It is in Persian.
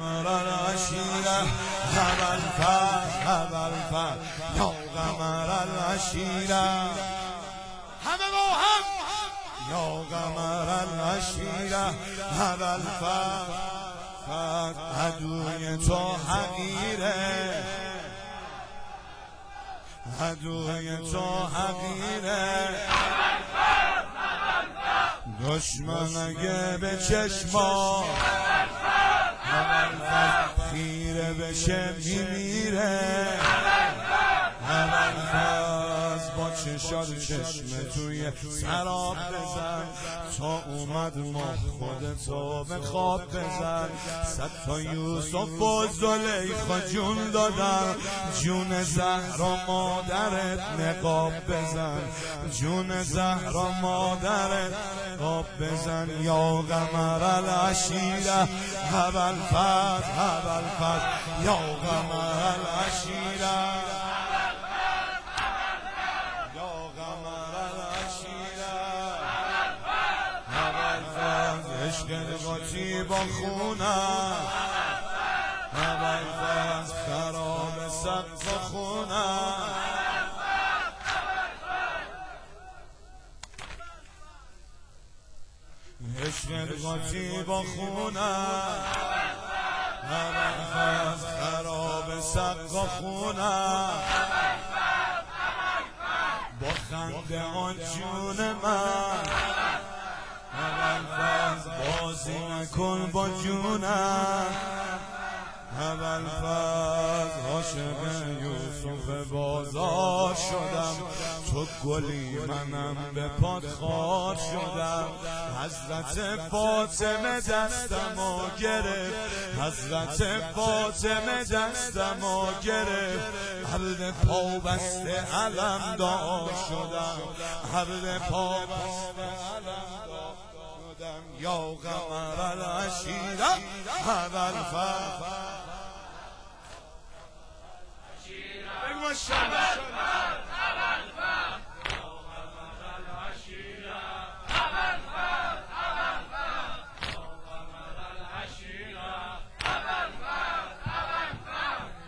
قمر العشیره هب الفرح یا قمر العشیره همه با هم یا قمر العشیره هب الفرح عدوی تو حقیره عدوی تو حقیره دشمن اگه به چشما خیره بشه میمیره با چشات چشمه توی سراب بزن تا اومد ما خودتو به خواب بزن صد تا یوسف و زلیخا جون دادن جون زهرا مادرت نقاب بزن جون زهرا مادرت نقاب بزن یا قمر العشیره هب الفرح یا قمر العشیره عشق قاطی با خونم ابوالفضل خراب سقف خونم عشق قاطی با خونم ابوالفضل خراب سقف خونم با خنده آن جون من ابوالفضل بازی نکن با جونم ابوالفضل عاشق یوسف بازار شدم تو گلی منم به پات خار شدم حضرت فاطمه دستمو گرفت حضرت فاطمه دستمو گرفت عبد پا بسته علم دار شدم عبد پا بسته علم دار یا قمر العشیره هب الفرح